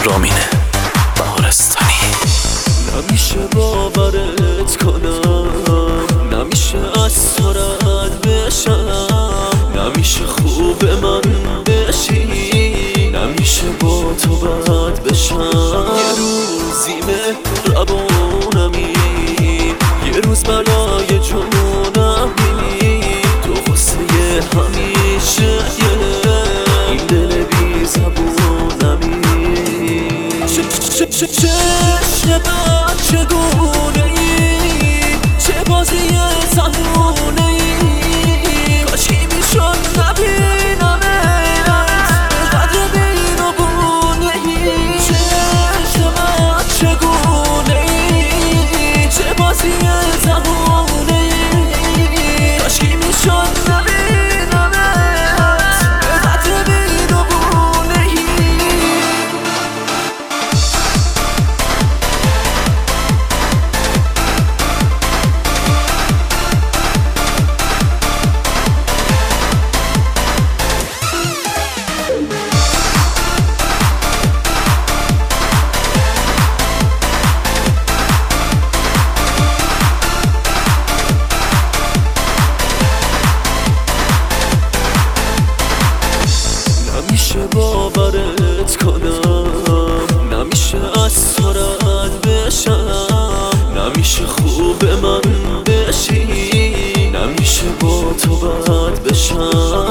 رامینه بهارستانی. نمیشه باورت کنم، نمیشه از تو رد بشم، نمیشه خوب من بشی، نمیشه با تو بد بشم. یه روزی مهربونمی، یه روز بلای جنونمی، تو واسه همیشه این دل بی زبونمی. چشم من چگونه ای، چه بازی زنونه ای، کاشکی میشد نبینمت به قدر بین و بونه ای. چشم من چگونه ای، چه بازی زنونه ای، کاشکی میشد نبینمت به قدر بین و بونه ای. نمیشه باورت کنم، نمیشه از تو رد بشم، نمیشه خوب من بشی، نمیشه با تو بد بشم.